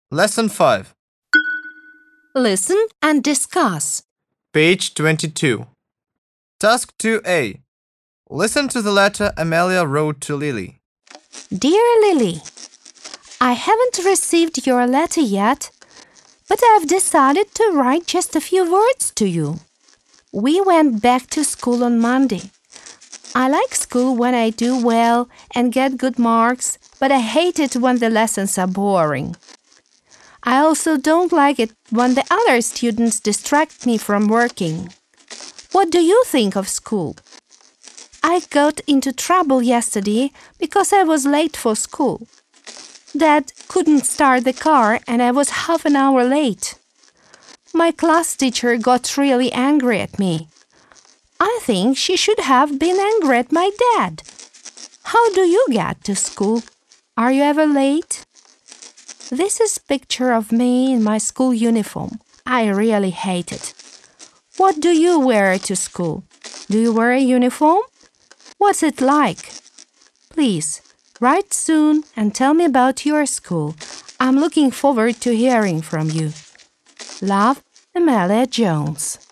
Lesson 5, Listen and discuss. page 22. Task 2A. Listen to the letter Amelia wrote to Lily. Dear Lily, I haven't received your letter yet, but I've decided to write just a few words to you. We went back to school on Monday. I like school when I do well and get good marks, but I hate it when the lessons are boring. I also don't like it when the other students distract me from working. What do you think of school? I got into trouble yesterday because I was late for school. Dad couldn't start the car and I was half an hour late. My class teacher got really angry at me. I think she should have been angry at my dad. How do you get to school? Are you ever late? This is a picture of me in my school uniform. I really hate it. What do you wear to school? Do you wear a uniform? What's it like? Please, write soon and tell me about your school. I'm looking forward to hearing from you. Love, Amelia Jones.